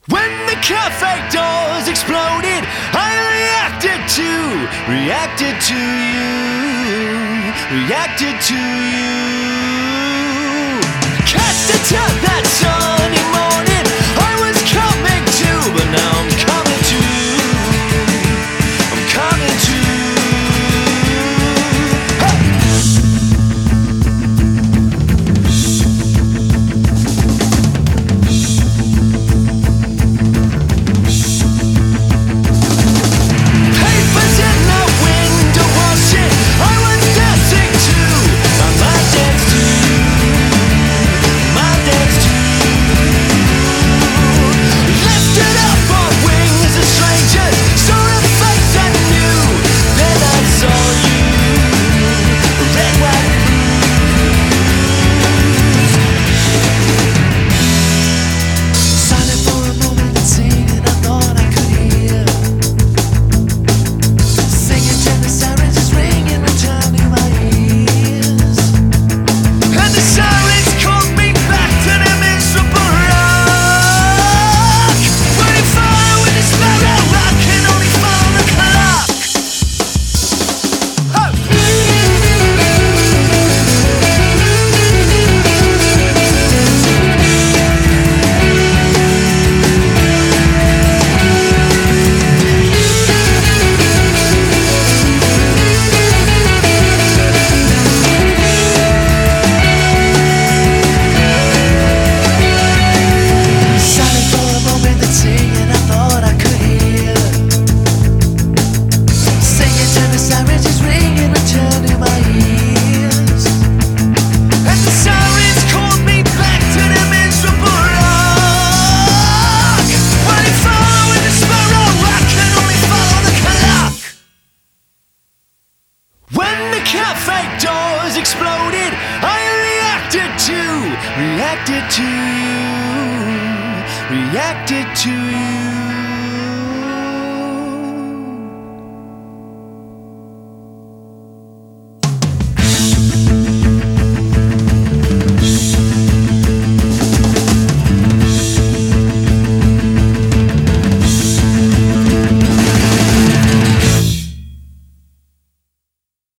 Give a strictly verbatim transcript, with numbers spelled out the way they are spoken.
When the cafe doors exploded, I reacted to, reacted to you, reacted to you. Cast a tap that sunny morning, I was coming to, but now I'm coming to, I'm coming to. Cafe doors exploded, I reacted to, reacted to you, reacted to you.